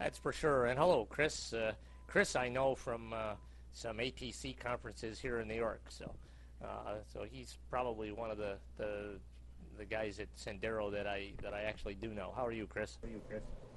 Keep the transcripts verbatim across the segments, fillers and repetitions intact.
That's for sure. And hello, Chris. Uh, Chris, I know from uh, some A T C conferences here in New York. So, uh, so he's probably one of the, the the guys at Sendero that I that I actually do know. How are you, Chris? How are you, Chris?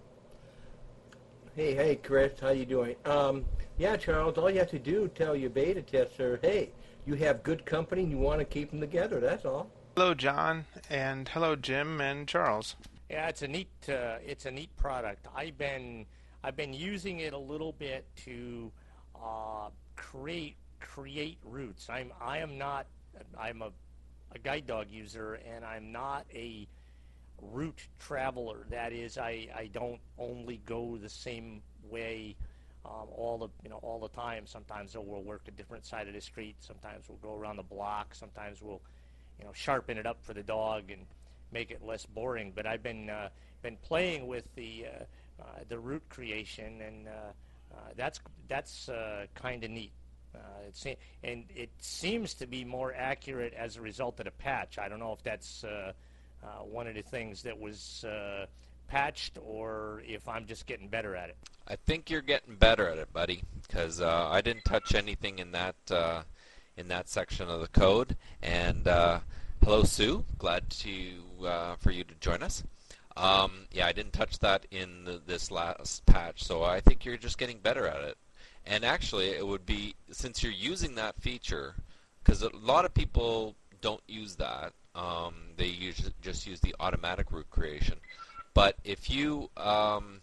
Hey, hey, Chris, how you doing? Um, yeah, Charles, all you have to do tell your beta tester, hey, you have good company and you want to keep them together. That's all. Hello, John, and hello, Jim and Charles. Yeah, it's a neat uh, it's a neat product. I've been I've been using it a little bit to uh, create create routes. I'm I am not I'm a, a guide dog user, and I'm not a route traveler. That is, I, I don't only go the same way um, all the you know all the time. Sometimes we'll work a different side of the street. Sometimes we'll go around the block. Sometimes we'll you know sharpen it up for the dog and make it less boring. But I've been uh, been playing with the uh, uh, the route creation, and uh, uh, that's that's uh, kind of neat. Uh, it's, and it seems to be more accurate as a result of the patch. I don't know if that's uh, uh, one of the things that was uh, patched, or if I'm just getting better at it. I think you're getting better at it, buddy, because uh, I didn't touch anything in that uh, in that section of the code. And uh, hello, Sue. Glad to uh, for you to join us. Um, yeah, I didn't touch that in the, this last patch, so I think you're just getting better at it. And actually, it would be, since you're using that feature, because a lot of people don't use that. Um, they use, just use the automatic route creation. But if you, um,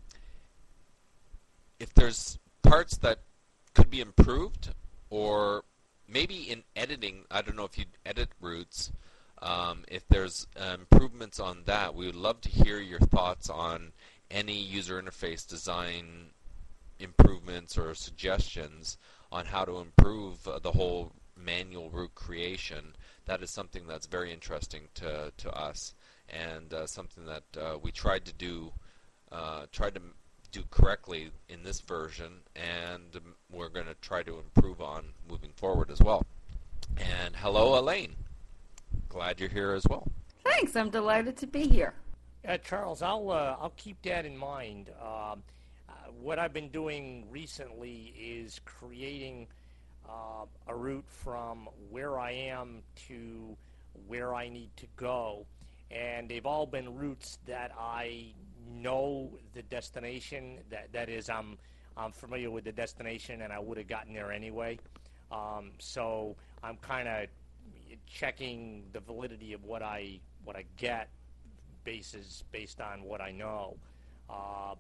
if there's parts that could be improved, or maybe in editing, I don't know if you edit routes, um, if there's uh, improvements on that, we would love to hear your thoughts on any user interface design improvements or suggestions on how to improve uh, the whole manual route creation. That is something that's very interesting to, to us, and uh, something that uh, we tried to do uh, tried to do correctly in this version, and um, we're going to try to improve on moving forward as well. And hello, Elaine. Glad you're here as well. Thanks. I'm delighted to be here. Uh, Charles, I'll uh, I'll keep that in mind. Um, uh, what I've been doing recently is creating uh, a route from where I am to where I need to go, and they've all been routes that I know the destination. That that is, I'm I'm familiar with the destination, and I would have gotten there anyway. Um, so I'm kind of checking the validity of what I what I get bases based on what I know, uh,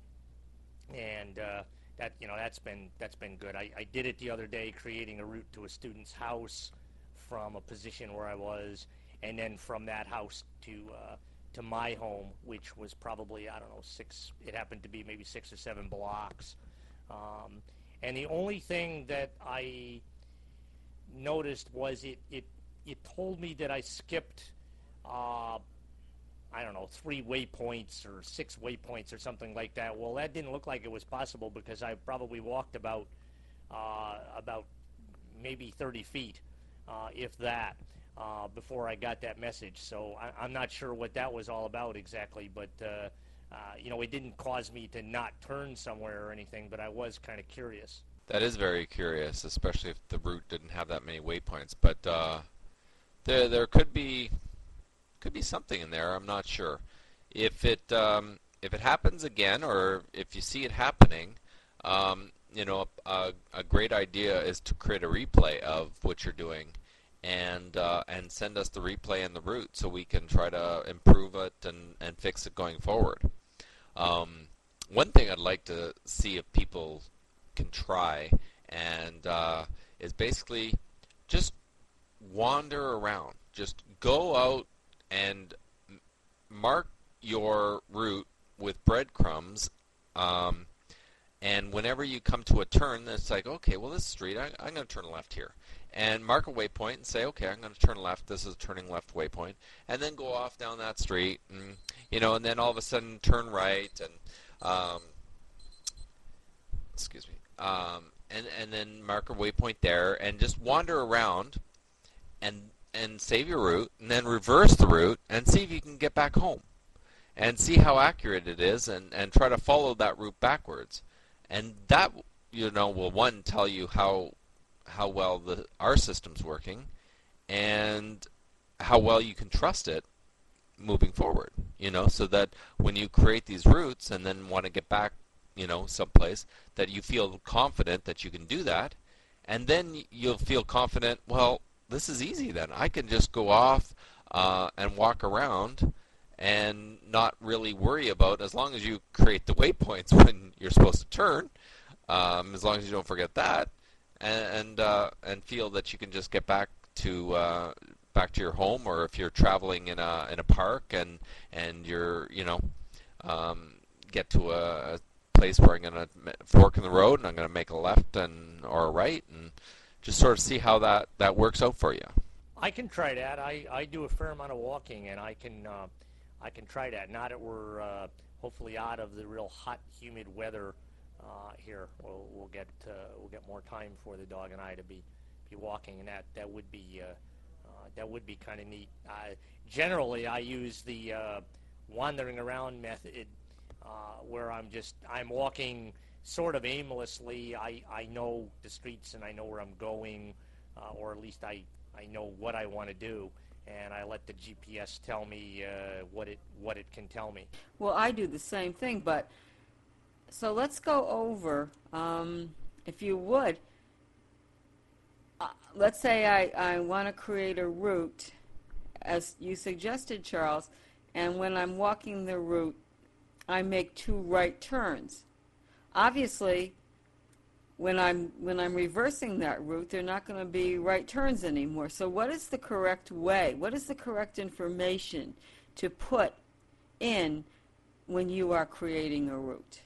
and uh, that you know that's been that's been good. I, I did it the other day, creating a route to a student's house from a position where I was, and then from that house to uh, to my home, which was probably I don't know six. It happened to be maybe six or seven blocks, um, and the only thing that I noticed was it it it told me that I skipped. Uh, I don't know, three waypoints or six waypoints or something like that. Well, that didn't look like it was possible because I probably walked about uh, about maybe thirty feet, uh, if that, uh, before I got that message. So I, I'm not sure what that was all about exactly, but uh, uh, you know, it didn't cause me to not turn somewhere or anything, but I was kind of curious. That is very curious, especially if the route didn't have that many waypoints. But uh, there, there could be. Could be something in there. I'm not sure. If it um, if it happens again, or if you see it happening, um, you know, a, a great idea is to create a replay of what you're doing, and uh, and send us the replay and the route so we can try to improve it and and fix it going forward. Um, one thing I'd like to see if people can try and uh, is basically just wander around. Just go out and mark your route with breadcrumbs, um, and whenever you come to a turn, it's like, okay, well, this street, I, I'm going to turn left here. And mark a waypoint and say, okay, I'm going to turn left, this is a turning left waypoint, and then go off down that street, and, you know, and then all of a sudden turn right, and, um, excuse me, um, and, and then mark a waypoint there, and just wander around, and and save your route, and then reverse the route, and see if you can get back home. and see how accurate it is, and, and try to follow that route backwards. And that, you know, will, one, tell you how how well the our system's working, and how well you can trust it moving forward, you know, so that when you create these routes and then want to get back, you know, someplace, that you feel confident that you can do that, and then you'll feel confident, well, this is easy then. I can just go off uh, and walk around and not really worry about, as long as you create the waypoints when you're supposed to turn, um, as long as you don't forget that, and and, uh, and feel that you can just get back to uh, back to your home, or if you're traveling in a in a park and and you're you know um, get to a place where I'm going to fork in the road and I'm going to make a left and or a right, and just sort of see how that, that works out for you. I can try that. I, I do a fair amount of walking, and I can uh, I can try that. Now that we're uh, hopefully out of the real hot, humid weather uh, here, we'll, we'll get uh, we'll get more time for the dog and I to be be walking, and that that would be. Uh, Uh, that would be kind of neat. Uh, generally, I use the uh, wandering around method, uh, where I'm just I'm walking sort of aimlessly. I, I know the streets and I know where I'm going, uh, or at least I, I know what I want to do, and I let the G P S tell me uh, what it what it can tell me. Well, I do the same thing, but so let's go over, um, if you would. Uh, let's say I, I want to create a route, as you suggested, Charles, and when I'm walking the route, I make two right turns. Obviously, when I'm when I'm reversing that route, they're not going to be right turns anymore. So what is the correct way? What is the correct information to put in when you are creating a route?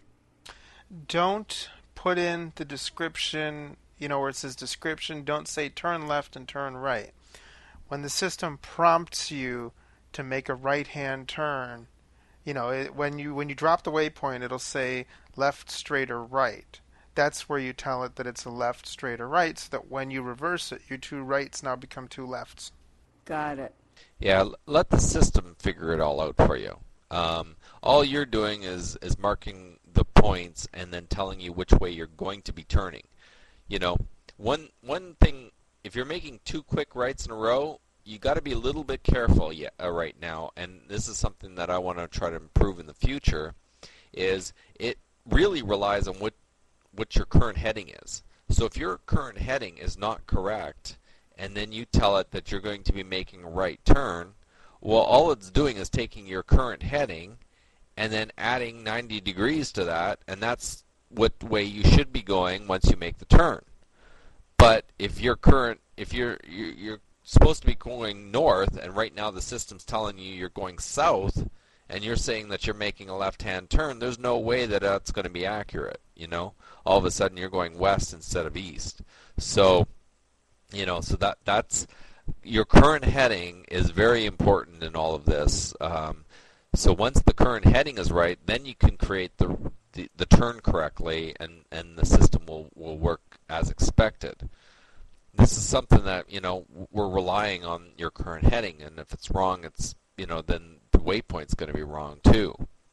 Don't put in the description, you know, where it says description, don't say turn left and turn right. When the system prompts you to make a right-hand turn, you know, it, when you when you drop the waypoint, it'll say left, straight, or right. That's where you tell it that it's a left, straight, or right, so that when you reverse it, your two rights now become two lefts. Got it. Yeah, l- let the system figure it all out for you. Um, all you're doing is, is marking the points and then telling you which way you're going to be turning. You know, one one thing, if you're making two quick rights in a row, you got to be a little bit careful yet, uh, right now, and this is something that I want to try to improve in the future, is it really relies on what what your current heading is. So if your current heading is not correct, and then you tell it that you're going to be making a right turn, well, all it's doing is taking your current heading and then adding ninety degrees to that, and that's what way you should be going once you make the turn. But if your current, if you're you're, you're supposed to be going north, and right now the system's telling you you're going south, and you're saying that you're making a left-hand turn, there's no way that that's going to be accurate. You know, all of a sudden you're going west instead of east. So, you know, so that that's your current heading is very important in all of this. Um, so once the current heading is right, then you can create the The, the turn correctly, and, and the system will, will work as expected. This is something that, you know, we're relying on your current heading, and if it's wrong, it's, you know, then the waypoint's going to be wrong too.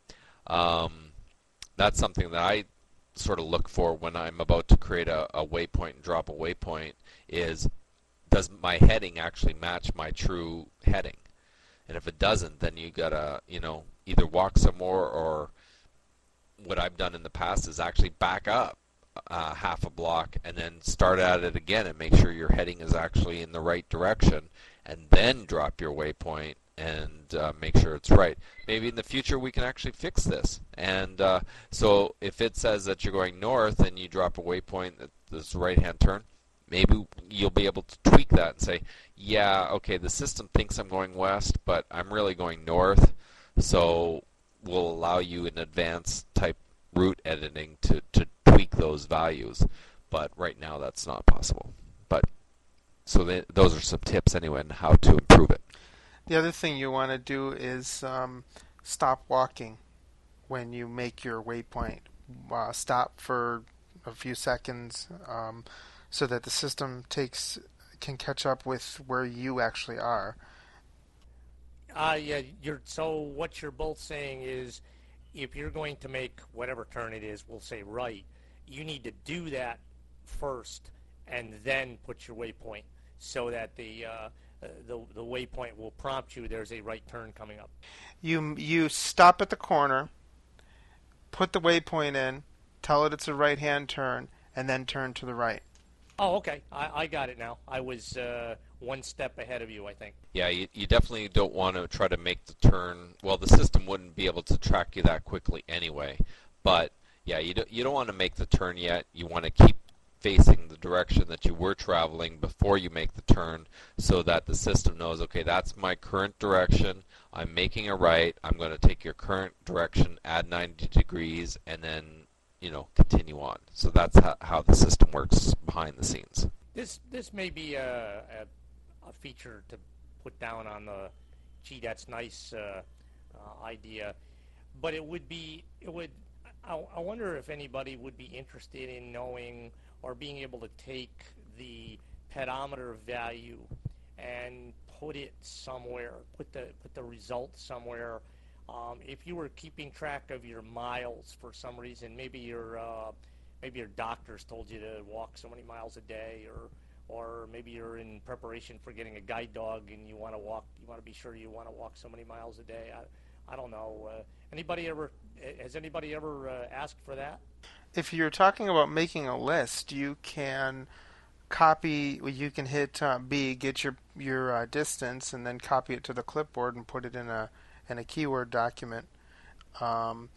Um, that's something that I sort of look for when I'm about to create a, a waypoint and drop a waypoint is, does my heading actually match my true heading? And if it doesn't, then you got to, you know, either walk some more, or what I've done in the past is actually back up uh, half a block and then start at it again and make sure your heading is actually in the right direction, and then drop your waypoint and uh, make sure it's right. Maybe in the future we can actually fix this. And uh, so if it says that you're going north and you drop a waypoint that this right-hand turn, maybe you'll be able to tweak that and say, yeah, okay, the system thinks I'm going west, but I'm really going north, so will allow you in advanced type route editing to, to tweak those values, but right now that's not possible. But so they, those are some tips anyway on how to improve it. The other thing you want to do is um, stop walking when you make your waypoint. Uh, stop for a few seconds um, so that the system takes can catch up with where you actually are. Uh, yeah, you're, so what you're both saying is if you're going to make whatever turn it is, we'll say right, you need to do that first and then put your waypoint so that the, uh, the, the waypoint will prompt you there's a right turn coming up. You, you stop at the corner, put the waypoint in, tell it it's a right-hand turn, and then turn to the right. Oh, okay. I, I got it now. I was uh, one step ahead of you, I think. Yeah, you, you definitely don't want to try to make the turn. Well, the system wouldn't be able to track you that quickly anyway. But yeah, you don't, you don't want to make the turn yet. You want to keep facing the direction that you were traveling before you make the turn, so that the system knows, okay, that's my current direction. I'm making a right. I'm going to take your current direction, add ninety degrees, and then, you know, continue on. So that's how, how the system works behind the scenes. This this may be a, a, a feature to put down on the, gee, that's nice uh, uh, idea, but it would be, it would, I, I wonder if anybody would be interested in knowing or being able to take the pedometer value and put it somewhere, put the put the result somewhere. Um, if you were keeping track of your miles for some reason, maybe your uh, maybe your doctors told you to walk so many miles a day, or or maybe you're in preparation for getting a guide dog and you want to walk, you want to be sure you want to walk so many miles a day. I, I don't know. Uh, anybody ever has anybody ever uh, asked for that? If you're talking about making a list, you can copy. You can hit uh, B, get your your uh, distance, and then copy it to the clipboard and put it in a in a keyword document. Um,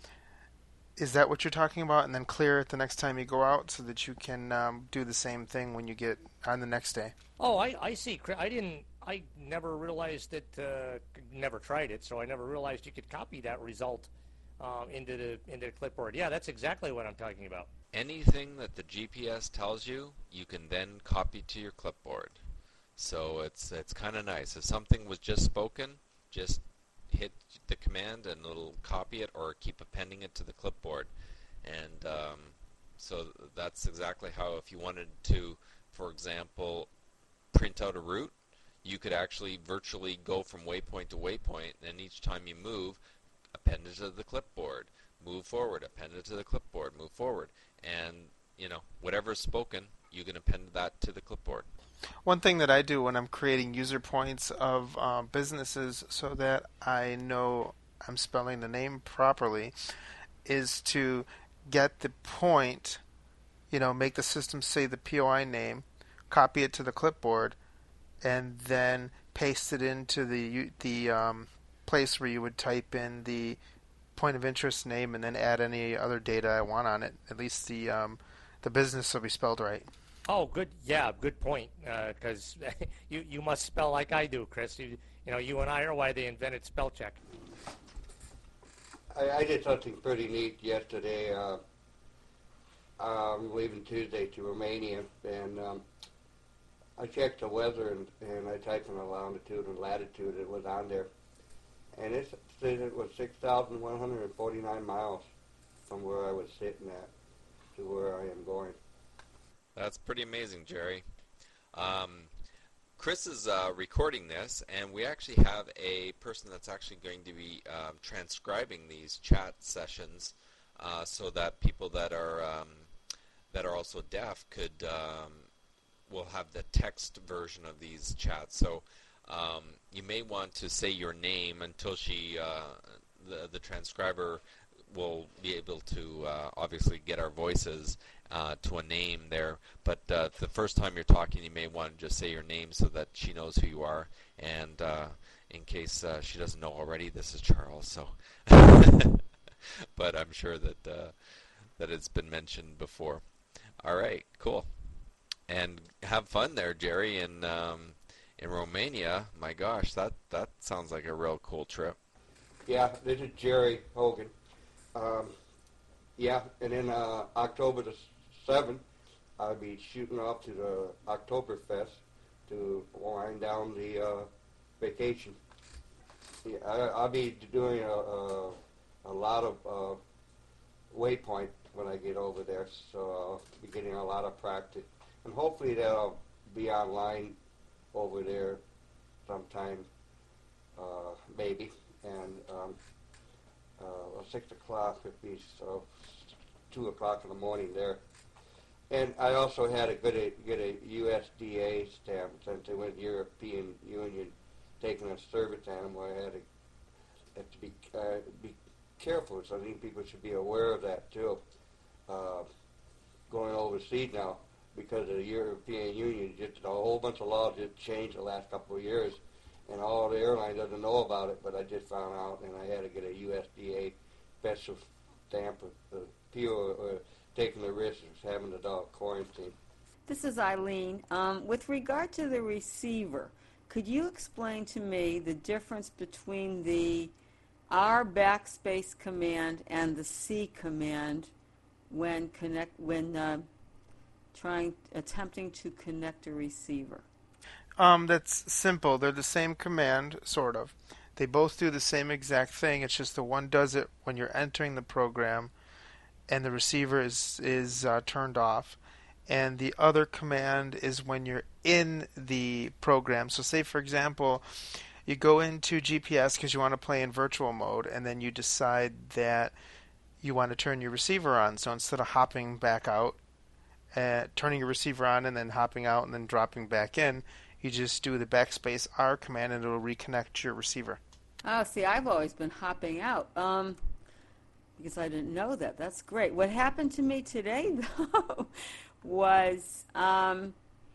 is that what you're talking about? And then clear it the next time you go out, so that you can um, do the same thing when you get on the next day. Oh, I, I see. I didn't. I never realized that. Uh, never tried it, so I never realized you could copy that result um, into the into the clipboard. Yeah, that's exactly what I'm talking about. Anything that the G P S tells you, you can then copy to your clipboard. So it's it's kind of nice. If something was just spoken, just hit the command and it'll copy it or keep appending it to the clipboard. And um, so that's exactly how, if you wanted to, for example, print out a route, you could actually virtually go from waypoint to waypoint, and each time you move, append it to the clipboard, move forward, append it to the clipboard, move forward. And, you know, whatever's spoken, you can append that to the clipboard. One thing that I do when I'm creating user points of um, businesses so that I know I'm spelling the name properly is to get the point, you know, make the system say the P O I name, copy it to the clipboard, and then paste it into the the um, place where you would type in the point of interest name and then add any other data I want on it. At least the um, the business will be spelled right. Oh, good. Yeah, good point. Because uh, you you must spell like I do, Chris. You, you know, you and I are why they invented spell check. I, I did something pretty neat yesterday. Uh, I'm leaving Tuesday to Romania, and um, I checked the weather, and, and I typed in the longitude and latitude. It was on there, and it said it was six thousand one hundred forty-nine miles from where I was sitting at to where I am going. That's pretty amazing, Jerry. Um, Chris is uh, recording this, and we actually have a person that's actually going to be um, transcribing these chat sessions, uh, so that people that are um, that are also deaf could um, will have the text version of these chats. So um, you may want to say your name until she, uh, the the transcriber, will be able to uh, obviously get our voices uh, to a name there. But uh, the first time you're talking, you may want to just say your name so that she knows who you are. And uh, in case uh, she doesn't know already, this is Charles. So, but I'm sure that uh, that it's been mentioned before. All right, cool. And have fun there, Jerry, in um, in Romania. My gosh, that that sounds like a real cool trip. Yeah, this is Jerry Hogan. Um, yeah, and then uh, October the seventh, I'll be shooting off to the Oktoberfest to wind down the uh, vacation. Yeah, I, I'll be doing a, a, a lot of uh, waypoint when I get over there, so I'll be getting a lot of practice. And hopefully that'll be online over there sometime uh, maybe, and um, uh, six o'clock would be so two o'clock in the morning there. And I also had to get a, get a U S D A stamp since they went European Union taking a service animal. I had to have to be uh, be careful. So I think people should be aware of that too. Uh, going overseas now because of the European Union, just a whole bunch of laws just changed the last couple of years, and all the airline doesn't know about it. But I just found out, and I had to get a U S D A special stamp of the people uh, taking the risk of having the dog quarantined. This is Eileen. Um, with regard to the receiver, could you explain to me the difference between the R backspace command and the C command when connect when uh, trying attempting to connect a receiver? Um, that's simple. They're the same command, sort of. They both do the same exact thing. It's just the one does it when you're entering the program, and the receiver is is uh, turned off, and the other command is when you're in the program. So say, for example, you go into G P S because you want to play in virtual mode, and then you decide that you want to turn your receiver on. So instead of hopping back out, uh, turning your receiver on and then hopping out and then dropping back in, you just do the backspace R command and it'll reconnect your receiver. Oh, see, I've always been hopping out. Um, because I didn't know that. That's great. What happened to me today, though, was um,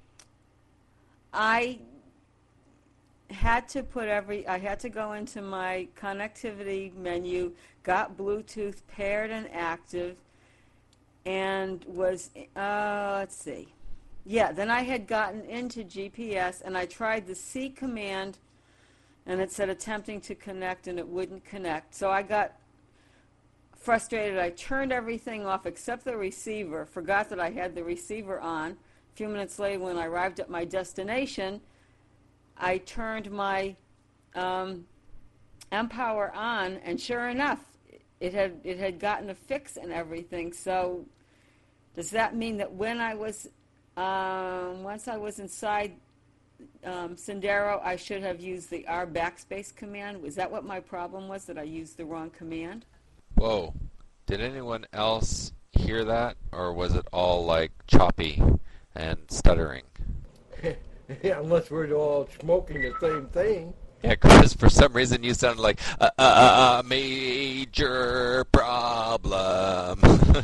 I had to put every, I had to go into my connectivity menu, got Bluetooth paired and active, and was, uh, let's see. Yeah, then I had gotten into G P S, and I tried the C command, and it said attempting to connect, and it wouldn't connect. So I got frustrated. I turned everything off except the receiver, forgot that I had the receiver on. A few minutes later, when I arrived at my destination, I turned my um, M-Power on, and sure enough, it had it had gotten a fix and everything. So does that mean that when I was, um, once I was inside um, Sendero, I should have used the R backspace command? Was that what my problem was, that I used the wrong command? Whoa. Did anyone else hear that, or was it all like choppy and stuttering? Yeah, unless we're all smoking the same thing. Yeah, Chris, for some reason you sounded like a, a, a major problem.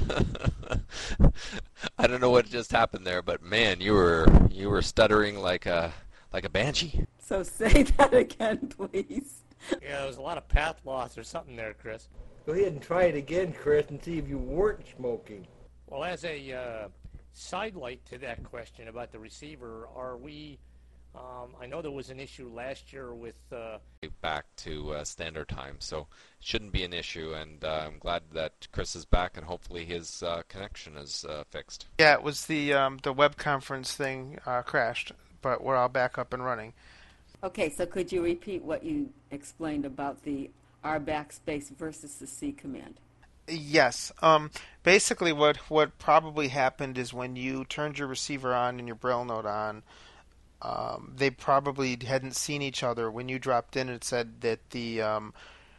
I don't know what just happened there, but man, you were you were stuttering like a like a banshee. So say that again, please. Yeah, there was a lot of path loss or something there, Chris. Go ahead and try it again, Chris, and see if you weren't smoking. Well, as a uh, sidelight to that question about the receiver, are we, um, I know there was an issue last year with... Uh, back to uh, standard time, so it shouldn't be an issue, and uh, I'm glad that Chris is back, and hopefully his uh, connection is uh, fixed. Yeah, it was the um, the web conference thing uh, crashed, but we're all back up and running. Okay, so could you repeat what you explained about the R backspace versus the C command? Yes. Um, basically, what what probably happened is when you turned your receiver on and your Braille note on, um, they probably hadn't seen each other. When you dropped in, it said that the um,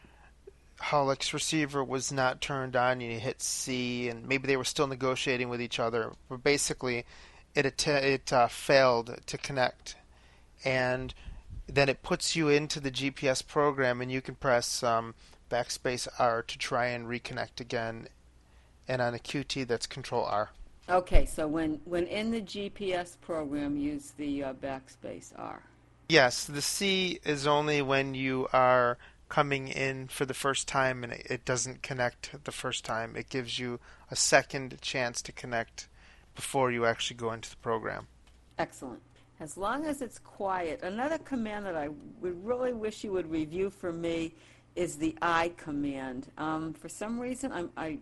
Holix receiver was not turned on, and you hit C, and maybe they were still negotiating with each other. But basically, it att- it uh, failed to connect, and then it puts you into the G P S program, and you can press um, backspace R to try and reconnect again, and on a Q T that's Control R. Okay, so when, when in the G P S program, use the uh, backspace R. Yes, the C is only when you are coming in for the first time and it doesn't connect the first time. It gives you a second chance to connect before you actually go into the program. Excellent. As long as it's quiet. Another command that I would really wish you would review for me is the I command. Um, for some reason, I'm, I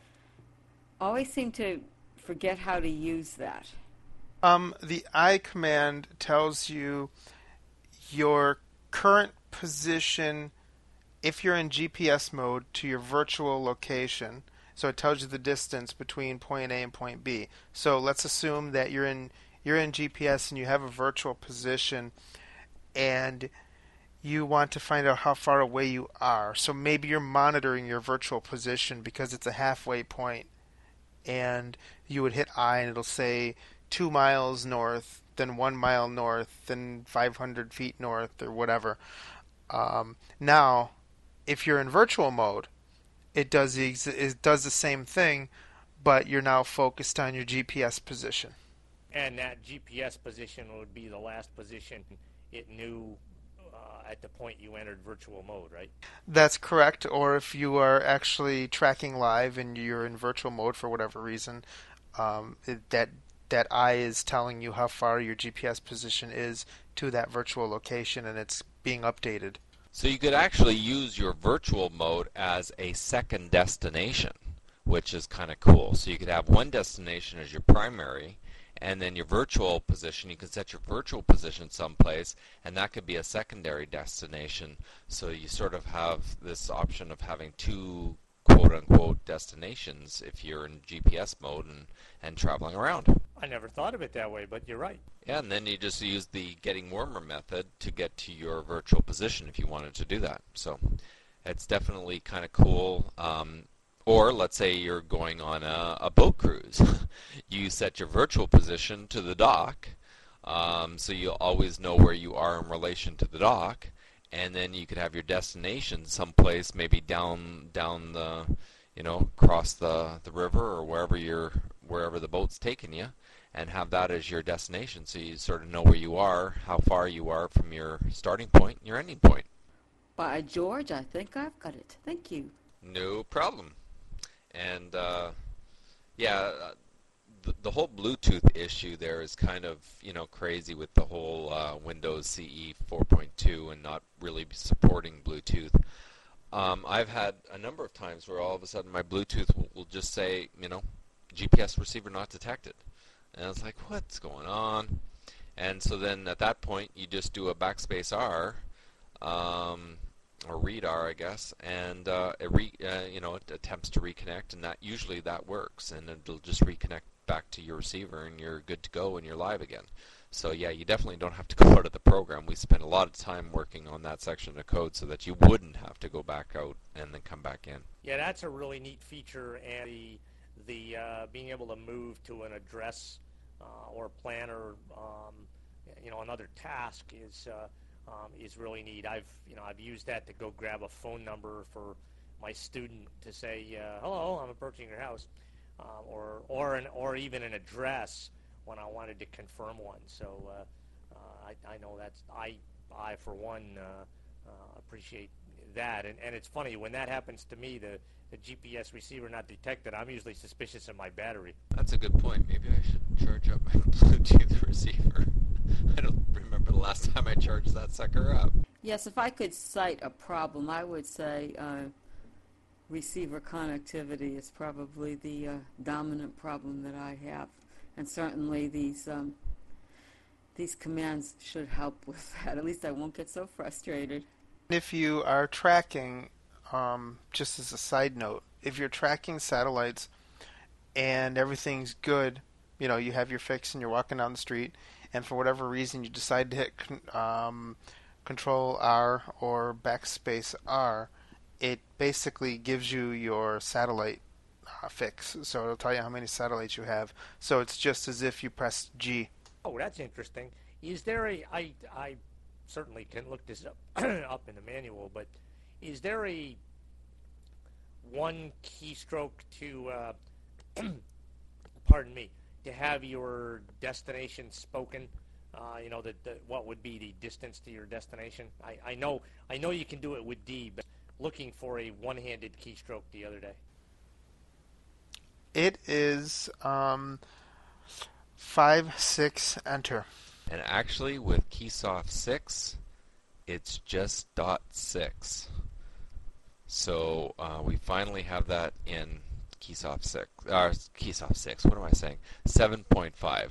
always seem to forget how to use that. Um, the I command tells you your current position if you're in G P S mode to your virtual location. So it tells you the distance between point A and point B. So let's assume that you're in you're in G P S and you have a virtual position, and you want to find out how far away you are. So maybe you're monitoring your virtual position because it's a halfway point, and you would hit I and it'll say two miles north, then one mile north, then five hundred feet north, or whatever. Um, now, if you're in virtual mode, it does the ex- it does the same thing, but you're now focused on your G P S position. And that G P S position would be the last position it knew uh, at the point you entered virtual mode, right? That's correct. Or if you are actually tracking live and you're in virtual mode for whatever reason, um, it, that that eye is telling you how far your G P S position is to that virtual location, and it's being updated. So you could actually use your virtual mode as a second destination, which is kind of cool. So you could have one destination as your primary, and then your virtual position, you can set your virtual position someplace, and that could be a secondary destination. So you sort of have this option of having two quote-unquote destinations if you're in G P S mode and, and traveling around. I never thought of it that way, but you're right. Yeah, and then you just use the getting warmer method to get to your virtual position if you wanted to do that. So it's definitely kind of cool. Um, Or let's say you're going on a, a boat cruise. You set your virtual position to the dock, um, so you'll always know where you are in relation to the dock, and then you could have your destination someplace, maybe down down the, you know, across the, the river or wherever you're wherever the boat's taking you, and have that as your destination, so you sort of know where you are, how far you are from your starting point and your ending point. By George, I think I've got it. Thank you. No problem. And uh, yeah, the, the whole Bluetooth issue there is kind of, you know, crazy with the whole uh, Windows C E four point two and not really supporting Bluetooth. Um, I've had a number of times where all of a sudden my Bluetooth will, will just say, you know, G P S receiver not detected. And I was like, what's going on? And so then at that point you just do a backspace R, um, or read R, I guess, and uh, it re, uh, you know, it attempts to reconnect, and that usually that works, and it'll just reconnect back to your receiver, and you're good to go, and you're live again. So yeah, you definitely don't have to go out of the program. We spent a lot of time working on that section of code so that you wouldn't have to go back out and then come back in. Yeah, that's a really neat feature, and the the uh, being able to move to an address uh, or planner, um, you know, another task is. Uh, Um, is really neat. I've you know I've used that to go grab a phone number for my student to say uh, hello, I'm approaching your house, uh, or or an or even an address when I wanted to confirm one. So uh, uh, I, I know that's I I for one uh, uh, appreciate that. And and it's funny when that happens to me, the the G P S receiver not detected. I'm usually suspicious of my battery. That's a good point. Maybe I should charge up my Bluetooth receiver. I don't remember the last time I charged that sucker up. Yes, if I could cite a problem, I would say uh, receiver connectivity is probably the uh, dominant problem that I have, and certainly these um, these commands should help with that. At least I won't get so frustrated. If you are tracking, um, just as a side note, if you're tracking satellites and everything's good, you know, you have your fix and you're walking down the street, and for whatever reason you decide to hit um, Control R or backspace R, it basically gives you your satellite uh, fix. So it'll tell you how many satellites you have. So it's just as if you pressed G. Oh, that's interesting. Is there a I I certainly can look this up up in the manual, but is there a one keystroke to uh, pardon me, to have your destination spoken? Uh, you know, the, the, what would be the distance to your destination? I, I know I know you can do it with D, but looking for a one-handed keystroke the other day. It is um, five six enter. And actually, with Keysoft six, it's just dot six. So uh, we finally have that in Keysoft six. Uh, Keysoft six. What am I saying? seven point five.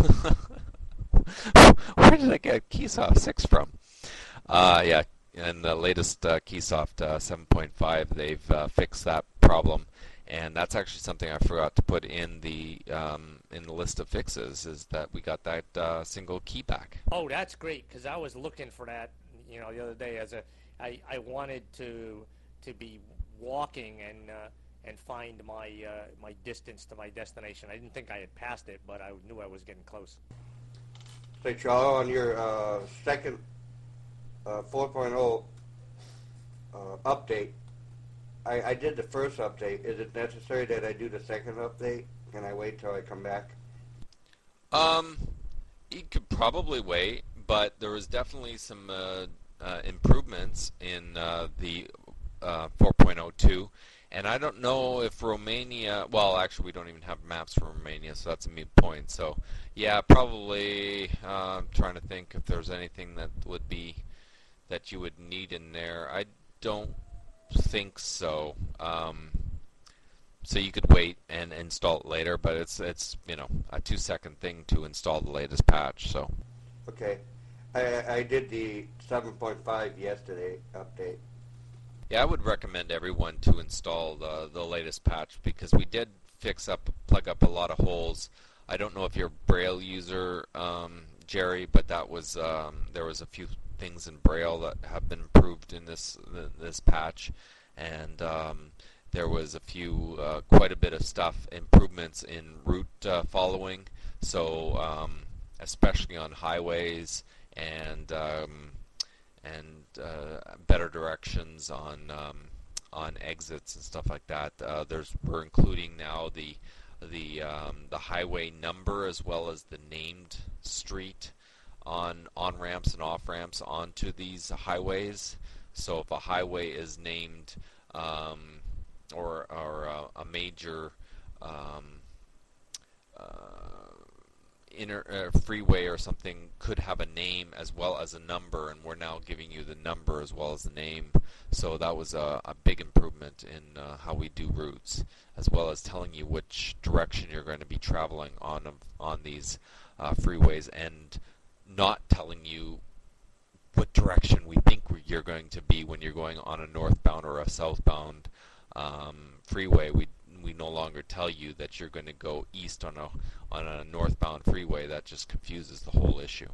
Where did I get Keysoft six from? Uh, yeah, in the latest uh, Keysoft uh, seven point five, they've uh, fixed that problem. And that's actually something I forgot to put in the um, in the list of fixes, is that we got that uh, single key back. Oh, that's great, because I was looking for that. you know, the other day as a I, I wanted to to be walking and uh, and find my uh, my distance to my destination. I didn't think I had passed it, but I knew I was getting close. Say, Charlie, on your uh, second uh, four point oh uh, update, I, I did the first update. Is it necessary that I do the second update? Can I wait till I come back? Um, you could probably wait, but there was definitely some uh, uh, improvements in uh, the uh, four point oh two, and I don't know if Romania. Well, actually, we don't even have maps for Romania, so that's a moot point. So, yeah, probably. Uh, I'm trying to think if there's anything that would be that you would need in there. I don't think so. Um, So you could wait and install it later, but it's it's you know a two second thing to install the latest patch. So Okay. I, I did the seven point five yesterday update. yeah, I would recommend everyone to install the the latest patch because we did fix up plug up a lot of holes. I don't know if you're a Braille user, um, Jerry, but that was um, there was a few things in Braille that have been improved in this this patch, and um, there was a few, uh, quite a bit of stuff, improvements in route uh, following, so um, especially on highways and um, and uh, better directions on um, on exits and stuff like that. Uh, there's we're including now the the um, the highway number as well as the named street on on ramps and off ramps onto these highways. So if a highway is named um, or, or uh, a major um, uh, inner uh, freeway or something could have a name as well as a number, and we're now giving you the number as well as the name. So that was a, a big improvement in uh, how we do routes, as well as telling you which direction you're going to be traveling on on these uh, freeways, and not telling you what direction we think you're going to be when you're going on a northbound or a southbound um, freeway. We we no longer tell you that you're going to go east on a on a northbound freeway. That just confuses the whole issue.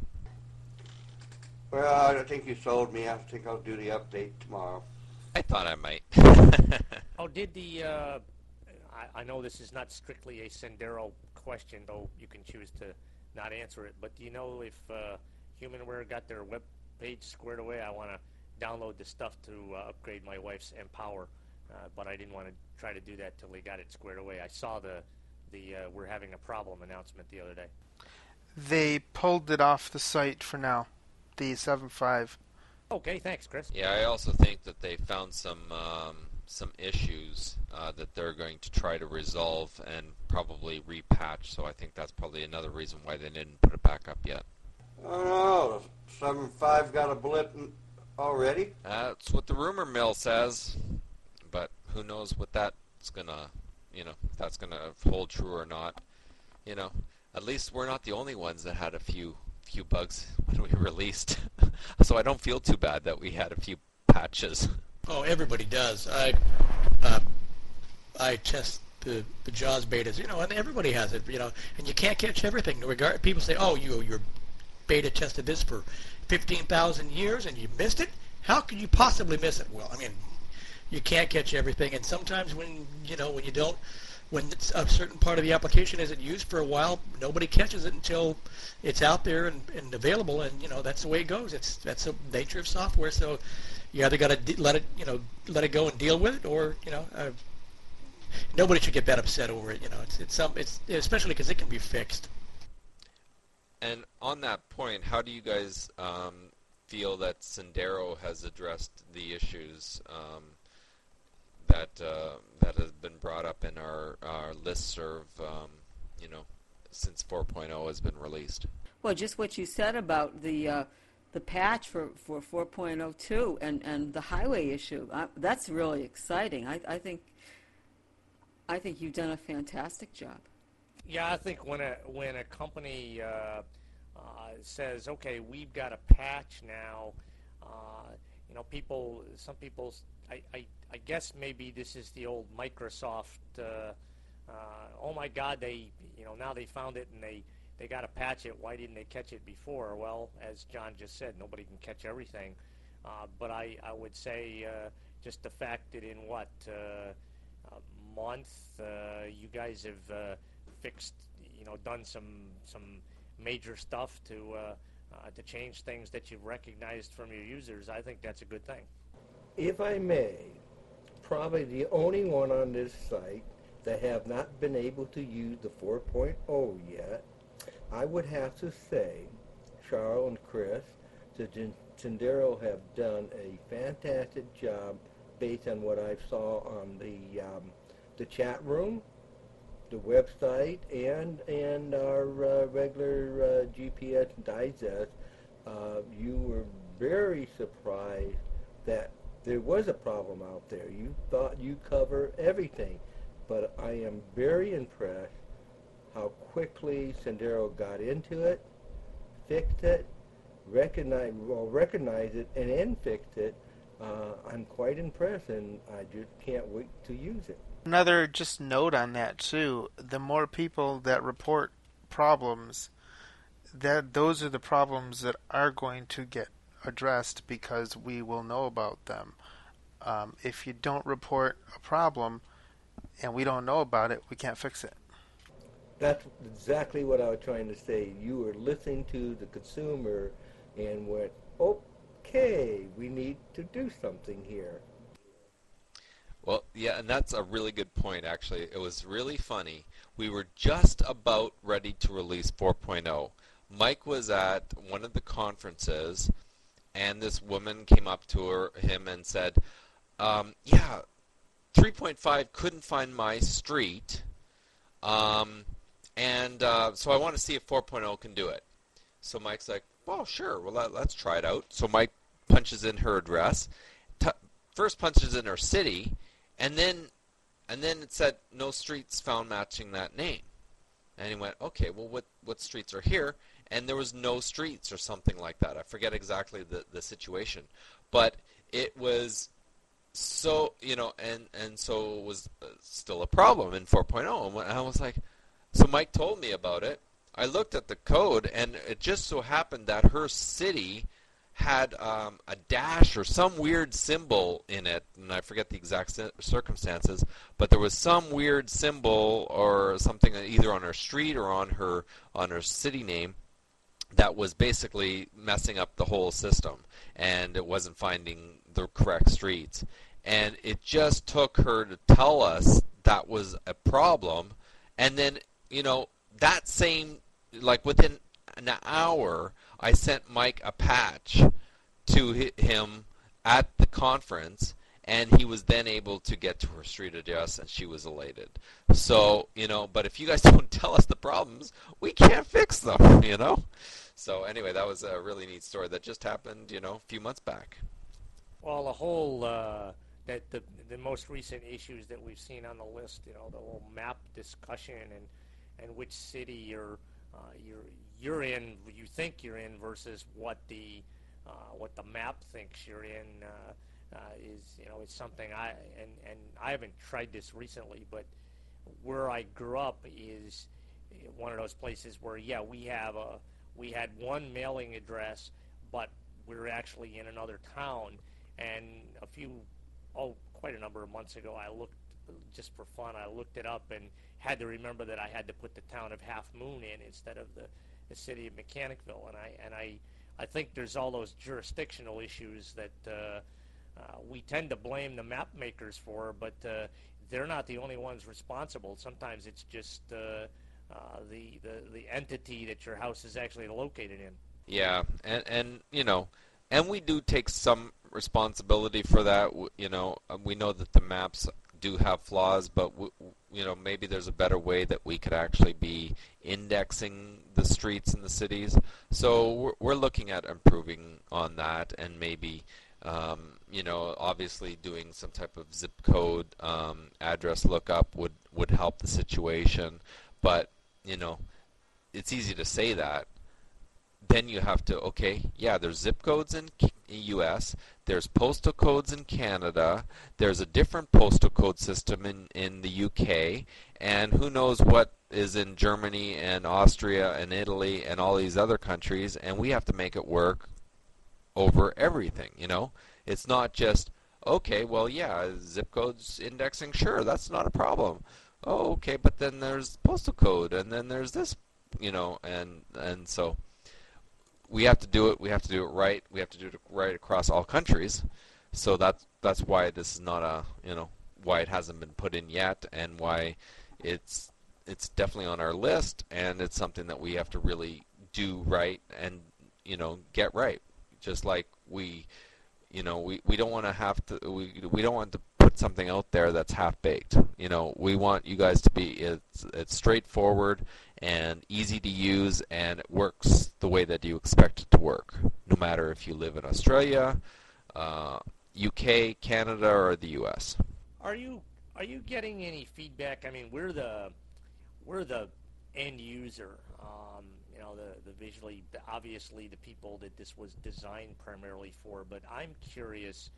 Well, I think you sold me. I think I'll do the update tomorrow. I thought I might. Oh, did the, uh, I, I know this is not strictly a Sendero question, though you can choose to not answer it, but do you know if uh, Humanware got their web page squared away? I want to download the stuff to uh, upgrade my wife's Empower, uh, but I didn't want to try to do that till they got it squared away. I saw the, the uh, we're having a problem announcement the other day. They pulled it off the site for now, the seven point five. Okay, thanks, Chris. Yeah, I also think that they found some um, some issues uh, that they're going to try to resolve and probably repatch. So I think that's probably another reason why they didn't put it back up yet. Oh no, seven point five got a blip already? That's what the rumor mill says, but who knows what that's gonna, you know, if that's gonna hold true or not. You know, at least we're not the only ones that had a few few bugs when we released, so I don't feel too bad that we had a few patches. Oh, everybody does. I um, I test the the JAWS betas, you know, and everybody has it, you know, and you can't catch everything. Regard people say, oh, you you're beta tested this for fifteen thousand years and you missed it. How could you possibly miss it? Well, I mean, you can't catch everything, and sometimes when you know when you don't. When it's a certain part of the application isn't used for a while, nobody catches it until it's out there and, and available, and you know that's the way it goes. It's that's the nature of software. So you either got to de- let it, you know, let it go and deal with it, or you know, uh, nobody should get that upset over it. You know, it's it's some it's especially because it can be fixed. And on that point, how do you guys um, feel that Sendero has addressed the issues Um, that uh, that has been brought up in our, our listserv, um, you know, since four point oh has been released? Well, just what you said about the uh, the patch for, for four point oh two and, and the highway issue, I, that's really exciting. I, I think I think you've done a fantastic job. Yeah, I think when a when a company uh, uh, says, okay, we've got a patch now, uh, you know, people, some people, I, I, I guess maybe this is the old Microsoft, uh, uh, oh my God, they, you know, now they found it and they, they got to patch it. Why didn't they catch it before? Well, as John just said, nobody can catch everything. Uh, but I, I would say uh, just the fact that in what uh, a month uh, you guys have uh, fixed, you know, done some some major stuff to uh, uh, to change things that you've recognized from your users. I think that's a good thing. If I may, probably the only one on this site that have not been able to use the four point oh yet, I would have to say Charles and Chris, the Sendero have done a fantastic job based on what I saw on the um, the chat room, the website, and and our uh, regular uh, G P S digest. Uh, you were very surprised that there was a problem out there. You thought you covered everything, but I am very impressed how quickly Sendero got into it, fixed it, recognize well recognize it, and then fixed it. Uh, I'm quite impressed, and I just can't wait to use it. Another just note on that too: the more people that report problems, that those are the problems that are going to get addressed because we will know about them. Um, if you don't report a problem and we don't know about it, we can't fix it. That's exactly what I was trying to say. You were listening to the consumer and went, okay, we need to do something here. Well, yeah, and that's a really good point, actually. It was really funny. We were just about ready to release four point oh. Mike was at one of the conferences, and this woman came up to her, him and said, um, yeah, three point five couldn't find my street, um, and uh, so I want to see if four point oh can do it. So Mike's like, well, sure, well, let, let's try it out. So Mike punches in her address, t- first punches in her city, and then and then it said, no streets found matching that name. And he went, okay, well, what, what streets are here? And there was no streets or something like that. I forget exactly the, the situation. But it was so, you know, and, and so it was still a problem in four point oh. And I was like, so Mike told me about it. I looked at the code, and it just so happened that her city had um, a dash or some weird symbol in it, and I forget the exact circumstances, but there was some weird symbol or something either on her street or on her on her city name that was basically messing up the whole system, and it wasn't finding the correct streets. And it just took her to tell us that was a problem, and then, you know, that same, like within an hour, I sent Mike a patch to him at the conference, and he was then able to get to her street address, and she was elated. So, you know, but if you guys don't tell us the problems, we can't fix them, you know? So anyway, that was a really neat story that just happened, you know, a few months back. Well, the whole, uh, that the, the most recent issues that we've seen on the list, you know, the whole map discussion and, and which city you're, uh, you're, you're in, you think you're in versus what the, uh, what the map thinks you're in, uh, uh, is, you know, it's something I, and, and I haven't tried this recently, but where I grew up is one of those places where, yeah, we have a, we had one mailing address, but we're actually in another town. And a few, oh, quite a number of months ago, I looked, just for fun, I looked it up and had to remember that I had to put the town of Half Moon in instead of the, the city of Mechanicville. And I and I, I think there's all those jurisdictional issues that uh, uh, we tend to blame the map makers for, but uh, they're not the only ones responsible. Sometimes it's just uh, uh, the, the the entity that your house is actually located in. Yeah, and and you know, and we do take some responsibility for that. You know, we know that the maps do have flaws, but w- you know, maybe there's a better way that we could actually be indexing the streets in the cities. So we're, we're looking at improving on that, and maybe um, you know, obviously doing some type of zip code um, address lookup would would help the situation. But you know, it's easy to say that. Then you have to, okay, yeah, there's zip codes in U S, there's postal codes in Canada, there's a different postal code system in, in the U K, and who knows what is in Germany and Austria and Italy and all these other countries, and we have to make it work over everything, you know? It's not just, okay, well, yeah, zip codes indexing, sure, that's not a problem. Oh, okay, but then there's postal code, and then there's this, you know, and and so we have to do it. We have to do it right. We have to do it right across all countries. So that's that's why this is not a, you know, why it hasn't been put in yet, and why it's it's definitely on our list, and it's something that we have to really do right and, you know, get right. Just like we, you know, we, we don't want to have to we we don't want to put something out there that's half baked. You know, we want you guys to be it's it's straightforward and easy to use, and it works the way that you expect it to work, no matter if you live in Australia, uh, U K, Canada, or the U S. Are you are you getting any feedback? I mean, we're the we're the end user. Um, you know, the the visually, obviously, the people that this was designed primarily for. But I'm curious.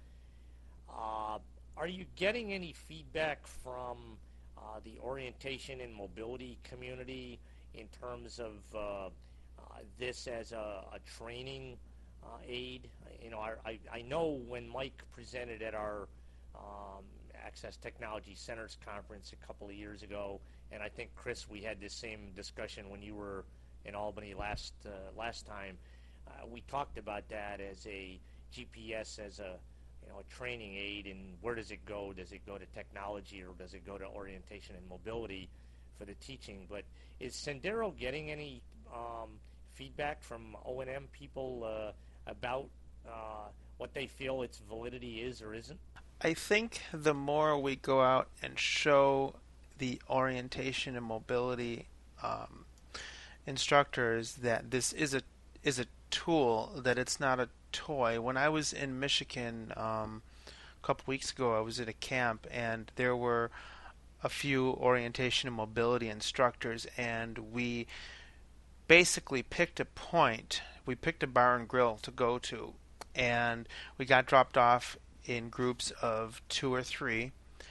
Uh, are you getting any feedback from uh, the orientation and mobility community in terms of uh, uh, this as a, a training uh, aid? You know, I, I I know when Mike presented at our um, Access Technology Centers conference a couple of years ago, and I think Chris, we had this same discussion when you were in Albany last uh, last time. Uh, we talked about that as a G P S as a you know a training aid, and where does it go? Does it go to technology, or does it go to orientation and mobility for the teaching? But is Sendero getting any um, feedback from O and M people uh, about uh, what they feel its validity is or isn't? I think the more we go out and show the orientation and mobility um, instructors that this is a is a tool, that it's not a toy. When I was in Michigan um, a couple weeks ago, I was at a camp, and there were a few orientation and mobility instructors, and we basically picked a point. We picked a bar and grill to go to, and we got dropped off in groups of two or three,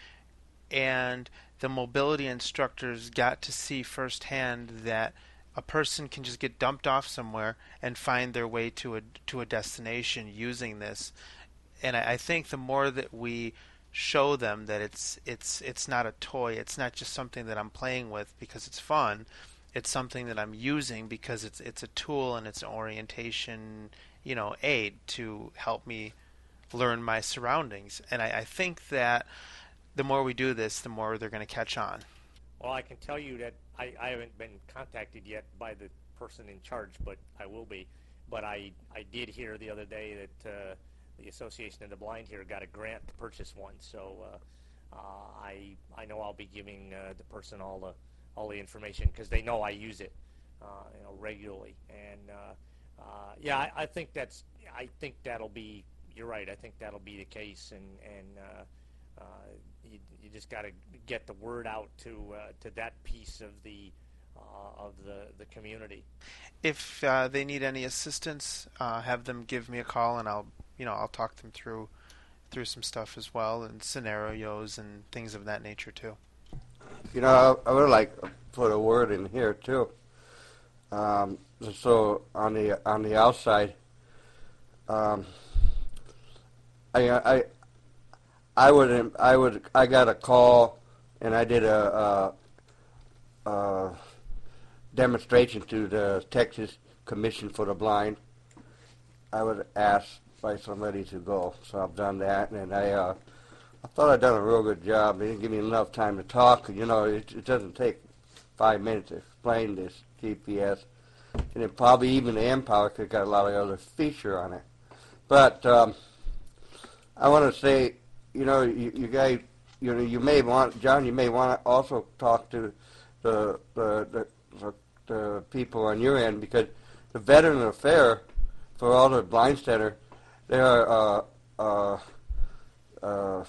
and the mobility instructors got to see firsthand that a person can just get dumped off somewhere and find their way to a to a destination using this. And I, I think the more that we show them that it's it's it's not a toy, it's not just something that I'm playing with because it's fun, it's something that I'm using because it's it's a tool and it's an orientation, you know, aid to help me learn my surroundings. And I, I think that the more we do this, the more they're going to catch on. Well, I can tell you that I, I haven't been contacted yet by the person in charge, but I will be. But I, I did hear the other day that uh, the Association of the Blind here got a grant to purchase one. So uh, uh, I I know I'll be giving uh, the person all the all the information because they know I use it uh, you know regularly. And uh, uh, yeah, I, I think that's I think that'll be. You're right. I think that'll be the case, and and uh, uh, you, you just got to get the word out to uh, to that piece of the uh, of the, the community. If uh, they need any assistance, uh, have them give me a call, and I'll you know I'll talk them through through some stuff as well, and scenarios and things of that nature too. You know, I, I would like to put a word in here too. Um, so on the on the outside. Um, I, I, I would, I would, I got a call, and I did a, a, a demonstration to the Texas Commission for the Blind. I was asked by somebody to go, so I've done that, and I, uh, I thought I'd done a real good job. They didn't give me enough time to talk. You know, it, it doesn't take five minutes to explain this G P S, and then probably even the Empower could got a lot of other feature on it, but. Um, I want to say, you know, you, you guys, you know, you may want, John, you may want to also talk to the the, the the the people on your end, because the Veteran Affair for all the Blind Center, they are uh, uh, uh,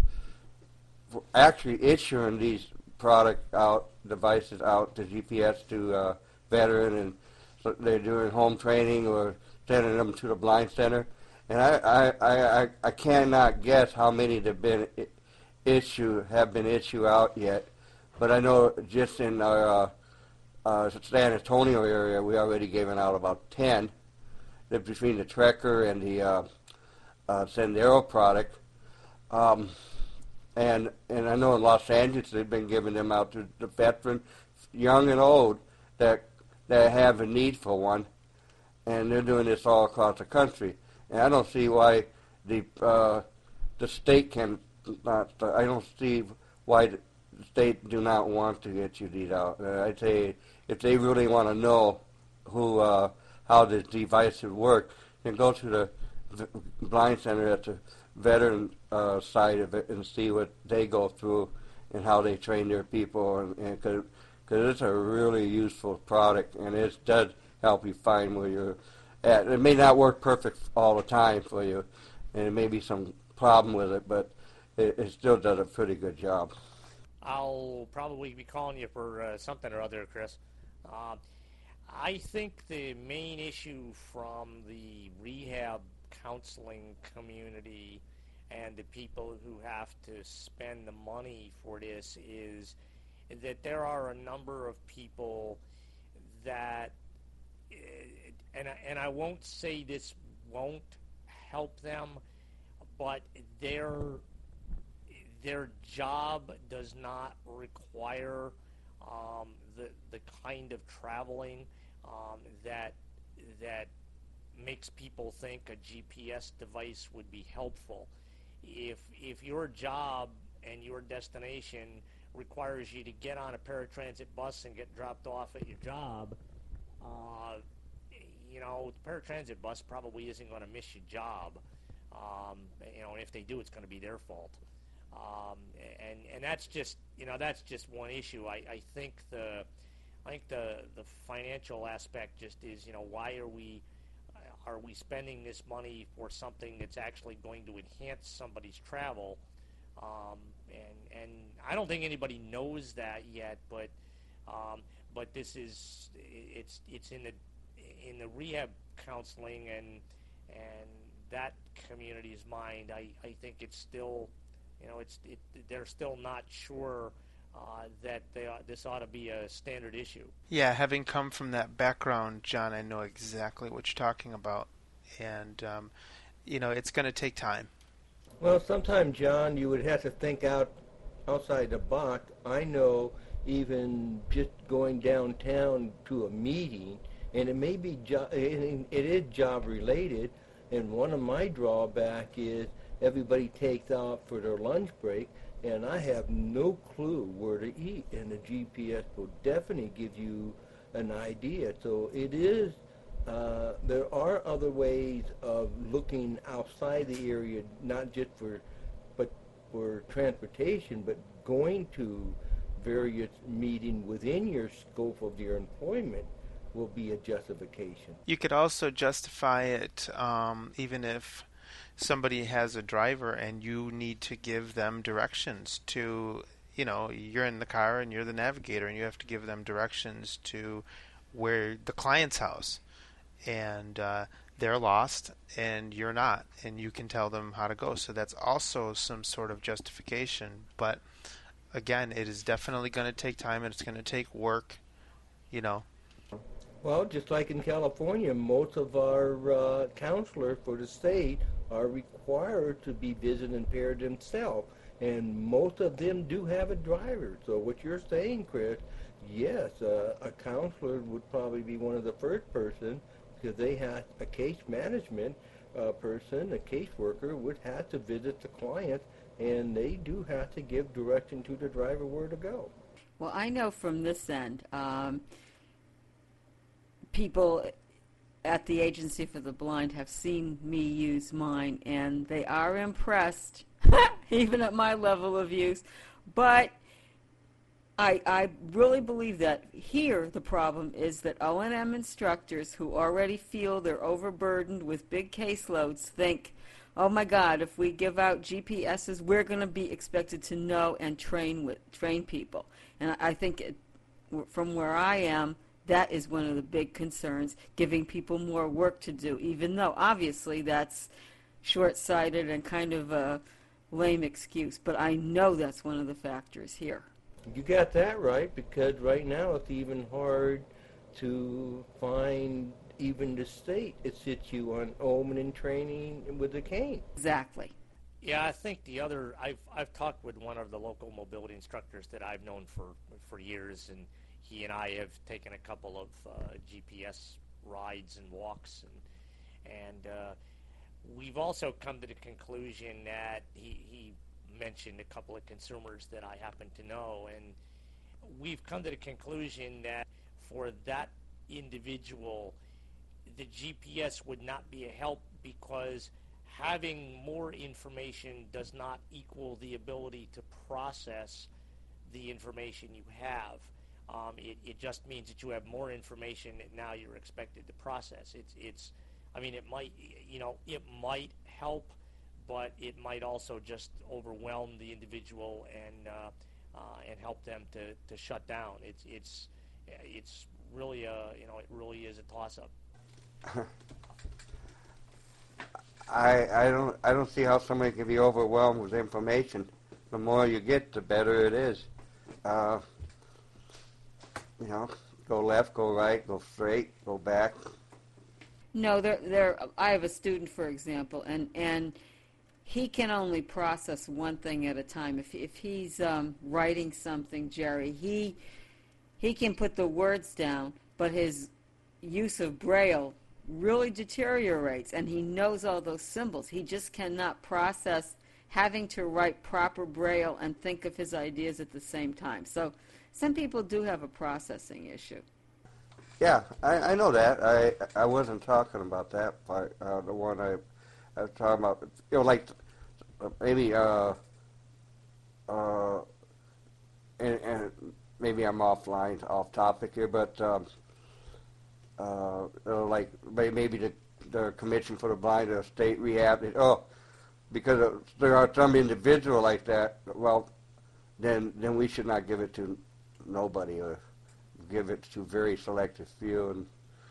actually issuing these product out devices out to G P S to uh, veteran, and so they're doing home training or sending them to the Blind Center. And I, I, I, I cannot guess how many have been issue have been issued out yet, but I know just in our uh, uh, San Antonio area we already given out about ten the, between the Trekker and the uh, uh, Sendero product. Um, and and I know in Los Angeles they've been giving them out to the veteran, young and old, that that have a need for one, and they're doing this all across the country. And I don't see why the uh, the state can not. I don't see why the state do not want to get you these out. Uh, I'd say if they really want to know who uh, how this device would work, then go to the v- blind center at the veteran uh, side of it and see what they go through and how they train their people, and because it's a really useful product, and it does help you find where you're at. It may not work perfect all the time for you, and there may be some problem with it, but it, it still does a pretty good job. I'll probably be calling you for uh, something or other, Chris. Uh, I think the main issue from the rehab counseling community and the people who have to spend the money for this is that there are a number of people that, and I, and I won't say this won't help them, but their their job does not require um, the the kind of traveling um, that that makes people think a G P S device would be helpful. If if your job and your destination requires you to get on a paratransit bus and get dropped off at your job, uh, you know, the paratransit bus probably isn't going to miss your job. Um, you know, and if they do, it's going to be their fault. Um, and and that's just you know that's just one issue. I, I think the I think the the financial aspect just is you know why are we are we spending this money for something that's actually going to enhance somebody's travel? Um, and and I don't think anybody knows that yet, but um, but this is it's it's in the in the rehab counseling and and that community's mind. I, I think it's still you know it's it, they're still not sure uh, that they ought, this ought to be a standard issue. Yeah, having come from that background, John, I know exactly what you're talking about, and um, you know it's going to take time. Well, sometimes, John, you would have to think out outside the box. I know even just going downtown to a meeting, and it may be jo- it is job related, and one of my drawback is everybody takes off for their lunch break, and I have no clue where to eat, and the G P S will definitely give you an idea. So it is Uh, there are other ways of looking outside the area, not just for, but for transportation, but going to various meetings within your scope of your employment will be a justification. You could also justify it um, even if somebody has a driver and you need to give them directions to, you know, you're in the car and you're the navigator and you have to give them directions to where the client's house. And uh, they're lost, and you're not, and you can tell them how to go. So that's also some sort of justification. But again, it is definitely going to take time, and it's going to take work, you know. Well, just like in California, most of our uh, counselors for the state are required to be vision impaired themselves, and most of them do have a driver. So what you're saying, Chris, yes, uh, a counselor would probably be one of the first person, because they have a case management uh, person, a caseworker, would have to visit the client, and they do have to give direction to the driver where to go. Well, I know from this end, um, people at the Agency for the Blind have seen me use mine, and they are impressed, even at my level of use. But I, I really believe that here the problem is that O and M instructors who already feel they're overburdened with big caseloads think, oh my God, if we give out G P S's, we're going to be expected to know and train with train people. And I think it, from where I am, that is one of the big concerns, giving people more work to do, even though obviously that's short-sighted and kind of a lame excuse. But I know that's one of the factors here. You got that right, because right now it's even hard to find even the state, it sits you on omen and training with the cane. Exactly. Yeah, I think the other, I've I've talked with one of the local mobility instructors that I've known for, for years, and he and I have taken a couple of uh, G P S rides and walks, and and uh, we've also come to the conclusion that he, he mentioned a couple of consumers that I happen to know, and we've come to the conclusion that for that individual, the G P S would not be a help because having more information does not equal the ability to process the information you have. Um, it, it just means that you have more information that now you're expected to process. It's, it's, I mean, it might, you know, it might help, but it might also just overwhelm the individual and uh, uh, and help them to, to shut down. It's, it's, it's really a, you know, it really is a toss-up. I, I don't I don't see how somebody can be overwhelmed with information. The more you get, the better it is. Uh, you know, go left, go right, go straight, go back. No, there, there. I have a student, for example, and and he can only process one thing at a time. If if he's um, writing something, Jerry, he he can put the words down, but his use of Braille really deteriorates, and he knows all those symbols. He just cannot process having to write proper Braille and think of his ideas at the same time. So some people do have a processing issue. Yeah, I, I know that. I I wasn't talking about that part. Uh, the one I, I was talking about, you know, like uh, maybe uh, uh, and, and maybe I'm offline, off topic here, but um, uh, uh, like maybe the the Commission for the Blind or state rehab. Oh, because uh, there are some individual like that. Well, then then we should not give it to nobody or give it to very selective few. And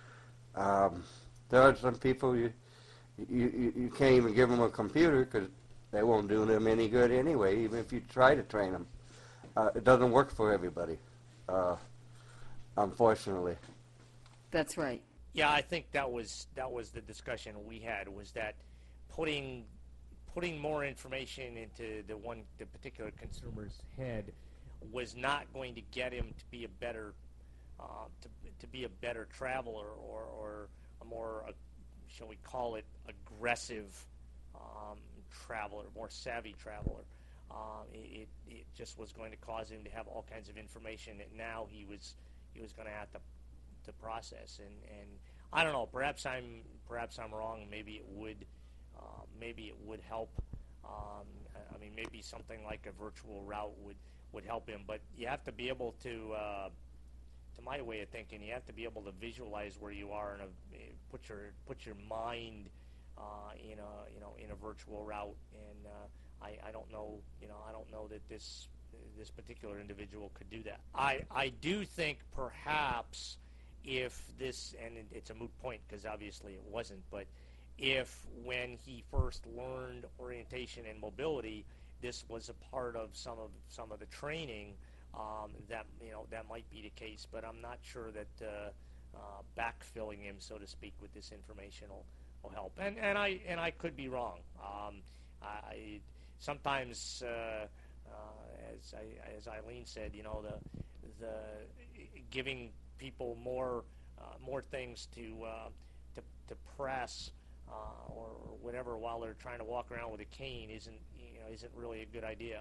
um, there are some people you, you you can't even give them a computer because they won't do them any good anyway, even if you try to train them. Uh, it doesn't work for everybody, uh, unfortunately. That's right. Yeah, I think that was that was the discussion we had, was that putting putting more information into the one the particular consumer's head was not going to get him to be a better uh, to to be a better traveler or, or a more uh, shall we call it aggressive um, traveler, more savvy traveler. Uh, it it just was going to cause him to have all kinds of information that now he was he was going to have to to process, and, and I don't know. Perhaps I'm perhaps I'm wrong. Maybe it would uh, maybe it would help. Um, I mean, maybe something like a virtual route would, would help him. But you have to be able to, uh, to my way of thinking, you have to be able to visualize where you are and uh, put your put your mind uh, in a you know in a virtual route. And uh, I I don't know you know I don't know that this this particular individual could do that. I I do think perhaps, if this, and it's a moot point because obviously it wasn't, but if when he first learned orientation and mobility, this was a part of some of some of the training, um, that you know that might be the case. But I'm not sure that uh, uh, backfilling him, so to speak, with this information will, will help. And and I and I could be wrong. Um, I sometimes, uh, uh, as I, as Eileen said, you know, the the giving people more uh, more things to uh, to, to press uh, or, or whatever while they're trying to walk around with a cane isn't you know isn't really a good idea.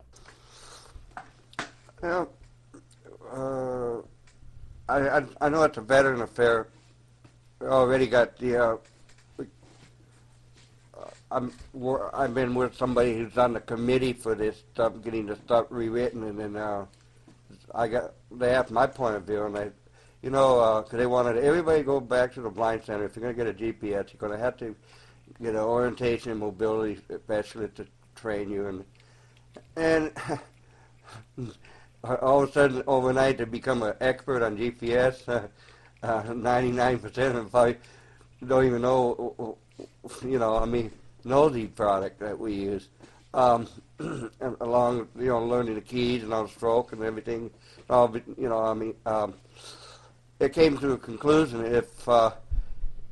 Well, uh, I, I I know it's a veteran affair. We already got the. Uh, I'm I've been with somebody who's on the committee for this stuff, getting the stuff rewritten, and then uh, I got they asked my point of view, and I. You know, because uh, they wanted everybody to go back to the blind center. If you're going to get a G P S, you're going to have to get an orientation and mobility specialist to train you. And and all of a sudden, overnight, to become an expert on G P S, uh, uh, ninety-nine percent of them probably don't even know, you know, I mean, know the product that we use. Um, and along, you know, learning the keys and on stroke and everything. All, you know, I mean... Um, it came to a conclusion if uh,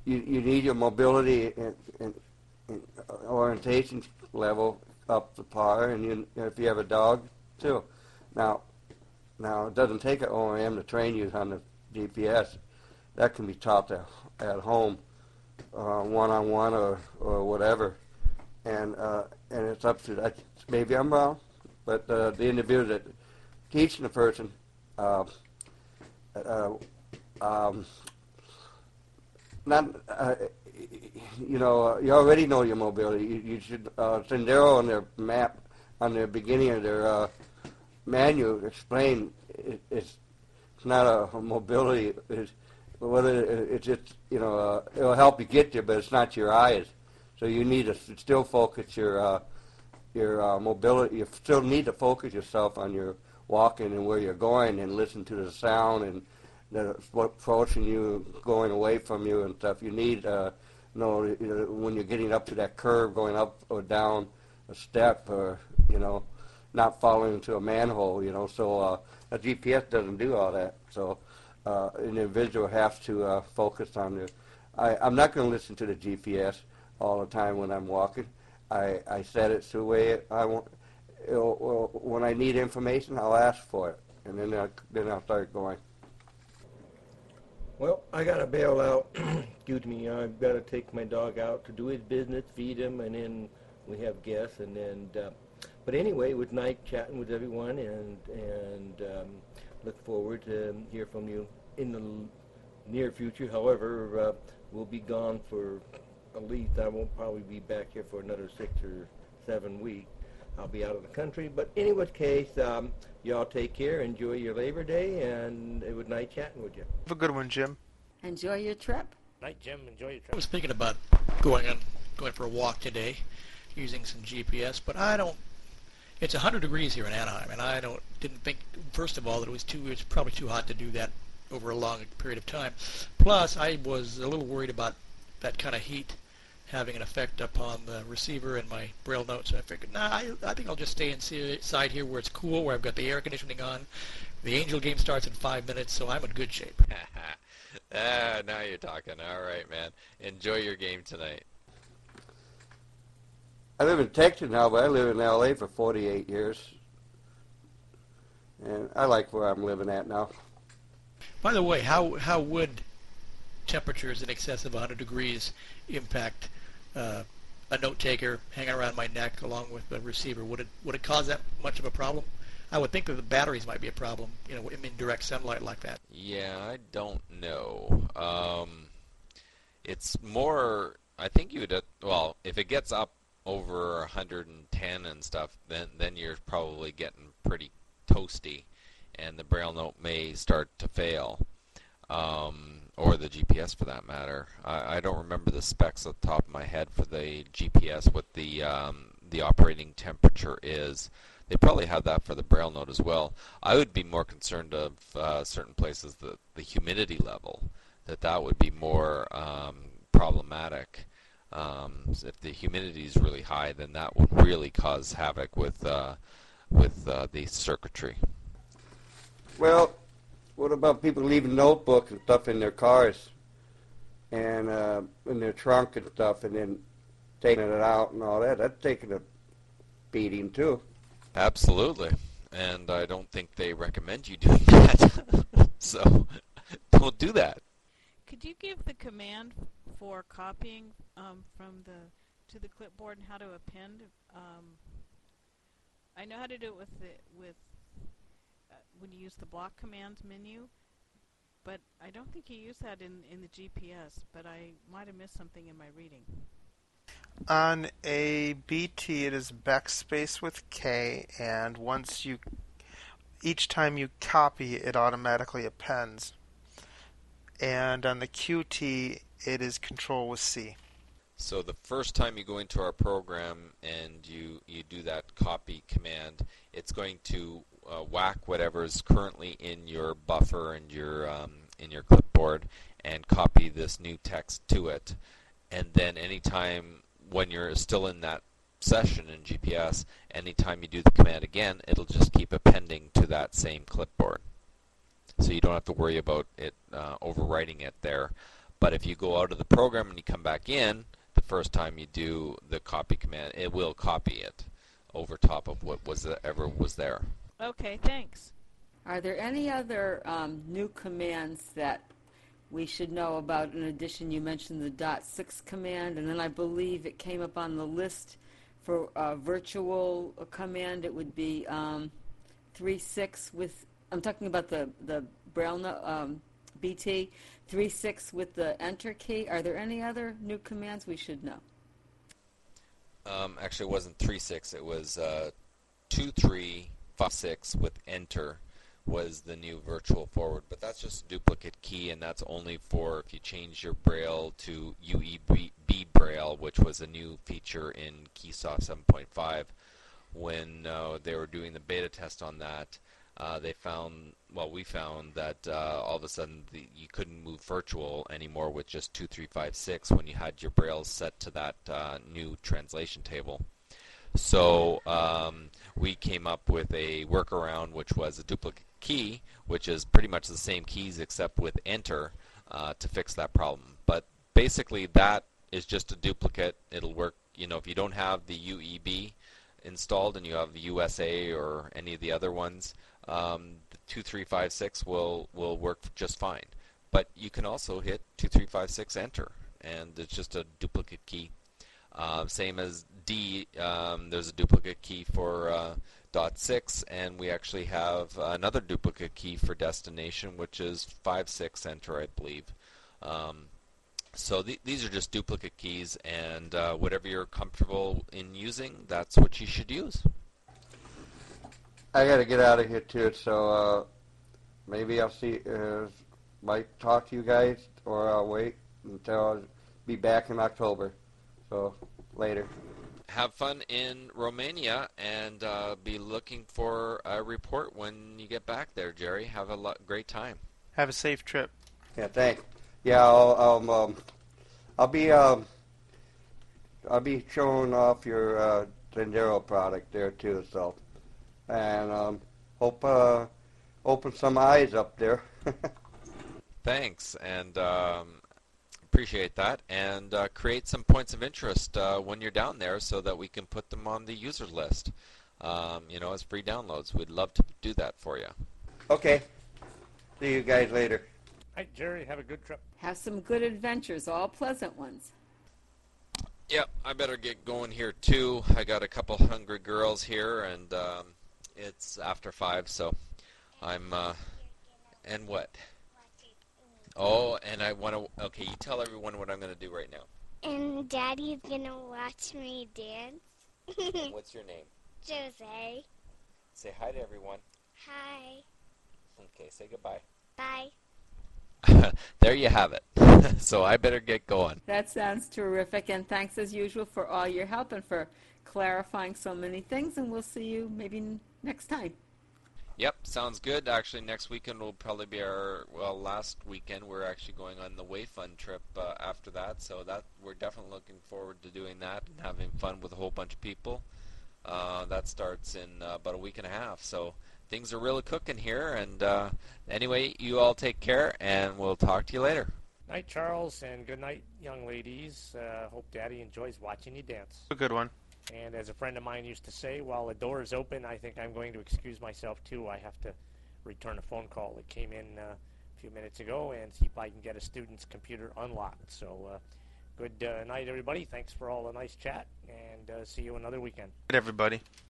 you, you need your mobility and, and, and orientation level up to par, and you, if you have a dog, too. Now, now it doesn't take an O R M to train you on the G P S. That can be taught at, at home, uh, one-on-one or, or whatever, and uh, and it's up to that. Maybe I'm wrong, but uh, the individual that teaching the person, uh, uh, um, not uh, you know, you already know your mobility. You, you should uh, Sendero on their map, on the beginning of their uh, manual, explain it, it's it's not a, a mobility. It's, whether it's just, you know, uh, it'll help you get there, but it's not your eyes. So you need to still focus your uh, your uh, mobility. You still need to focus yourself on your walking and where you're going, and listen to the sound and the, what's approaching you, going away from you and stuff. You need, uh, you know, you know, when you're getting up to that curve, going up or down a step, or you know, not falling into a manhole. You know, so uh, a G P S doesn't do all that. So. Uh, an individual has to uh, focus on the. I, I'm not going to listen to the G P S all the time when I'm walking. I, I set it the way I want. It'll, well, when I need information, I'll ask for it, and then I, then I'll start going. Well, I got to bail out. Excuse me. I've got to take my dog out to do his business, feed him, and then we have guests, and then. Uh, but anyway, it was nice chatting with everyone, and and. Um, Look forward to um, hear from you in the l- near future. However, uh, we'll be gone for at least, I won't probably be back here for another six or seven weeks. I'll be out of the country. But in any case, um, y'all take care. Enjoy your Labor Day, and it was nice chatting with you. Have a good one, Jim. Enjoy your trip. Night, Jim. Enjoy your I trip. was thinking about going on, going for a walk today, using some G P S, but I don't. It's one hundred degrees here in Anaheim, and I don't didn't think, first of all, that it was too. It was probably too hot to do that over a long period of time. Plus, I was a little worried about that kind of heat having an effect upon the receiver and my Braille notes. So I figured, nah, I, I think I'll just stay inside here where it's cool, where I've got the air conditioning on. The Angel game starts in five minutes, so I'm in good shape. Ah, now you're talking. All right, man. Enjoy your game tonight. I live in Texas now, but I live in L A for forty-eight years, and I like where I'm living at now. By the way, how how would temperatures in excess of one hundred degrees impact uh, a note taker hanging around my neck along with the receiver? Would it would it cause that much of a problem? I would think that the batteries might be a problem, you know, in direct sunlight like that. Yeah, I don't know. Um, it's more. I think you would. Uh, well, if it gets up over one hundred ten and stuff, then then you're probably getting pretty toasty, and the Braille note may start to fail, um, or the G P S for that matter. I, I don't remember the specs off the top of my head for the G P S, what the um, the operating temperature is. They probably have that for the Braille note as well. I would be more concerned of uh, certain places, the, the humidity level, that that would be more um, problematic. Um, if the humidity is really high, then that would really cause havoc with uh, with uh, the circuitry. Well, what about people leaving notebooks and stuff in their cars and uh, in their trunk and stuff, and then taking it out and all that? That's taking a beating too. Absolutely, and I don't think they recommend you doing that. So don't do that. Could you give the command for copying um, from the to the clipboard and how to append? Um, I know how to do it with the with uh, when you use the block commands menu, but I don't think you use that in in the G P S. But I might have missed something in my reading. On a B T, it is backspace with K, and once you, each time you copy, it automatically appends. And on the Q T, it is control with C. So the first time you go into our program and you, you do that copy command, it's going to uh, whack whatever's currently in your buffer and your um, in your clipboard and copy this new text to it. And then anytime when you're still in that session in G P S, anytime you do the command again, it'll just keep appending to that same clipboard. So you don't have to worry about it uh, overwriting it there. But if you go out of the program and you come back in, the first time you do the copy command, it will copy it over top of what was ever was there. Okay, thanks. Are there any other um, new commands that we should know about? In addition, you mentioned the dot six command, and then I believe it came up on the list for a virtual command. It would be um, three six with, I'm talking about the, the Braille no, um, B T, three six with the enter key. Are there any other new commands we should know? Um, actually, it wasn't three six. It was uh, two three five six with enter was the new virtual forward. But that's just a duplicate key, and that's only for if you change your Braille to U E B Braille, which was a new feature in Keysoft seven point five. When uh, they were doing the beta test on that, uh, they found, well, we found that uh, all of a sudden the, you couldn't move virtual anymore with just two three five six when you had your Braille set to that uh, new translation table. So um, we came up with a workaround, which was a duplicate key, which is pretty much the same keys except with enter uh, to fix that problem. But basically that is just a duplicate. It'll work, you know, if you don't have the U E B installed and you have the U S A or any of the other ones, um, the two three five six will, will work just fine. But you can also hit two three five six enter, and it's just a duplicate key. Uh, same as D, um, there's a duplicate key for uh, dot six, and we actually have another duplicate key for destination, which is five six enter, I believe. Um, so th these are just duplicate keys, and uh, whatever you're comfortable in using, that's what you should use. I got to get out of here too, so uh, maybe I'll see, uh, might talk to you guys, or I'll wait until I'll be back in October. So, later. Have fun in Romania, and uh, be looking for a report when you get back there, Jerry. Have a lo great time. Have a safe trip. Yeah, thanks. Yeah, I'll, I'll, um, I'll be, um, I'll be showing off your uh, Zendero product there too. So, and um, hope uh, open some eyes up there. Thanks, and um, appreciate that. And uh, create some points of interest uh, when you're down there, so that we can put them on the user list. Um, you know, as free downloads. We'd love to do that for you. Okay. See you guys later. Hi, Jerry. Have a good trip. Have some good adventures, all pleasant ones. Yep, I better get going here too. I got a couple hungry girls here, and um, it's after five, so I'm. Uh, and what? Oh, and I want to. Okay, you tell everyone what I'm going to do right now. And Daddy's gonna watch me dance. What's your name? Jose. Say hi to everyone. Hi. Okay, say goodbye. Bye. There you have it. So I better get going. That sounds terrific, and thanks as usual for all your help and for clarifying so many things, and we'll see you maybe n- next time. Yep, sounds good. Actually, next weekend will probably be our, well, last weekend. We're actually going on the Wayfun trip uh, after that, so that we're definitely looking forward to doing that and having fun with a whole bunch of people. Uh, that starts in uh, about a week and a half, so things are really cooking here. And uh, anyway, you all take care, and we'll talk to you later. Night, Charles, and good night, young ladies. Uh, hope Daddy enjoys watching you dance. A good one. And as a friend of mine used to say, while the door is open, I think I'm going to excuse myself too. I have to return a phone call that came in uh, a few minutes ago and see if I can get a student's computer unlocked. So uh, good uh, night, everybody. Thanks for all the nice chat, and uh, see you another weekend. Good, everybody.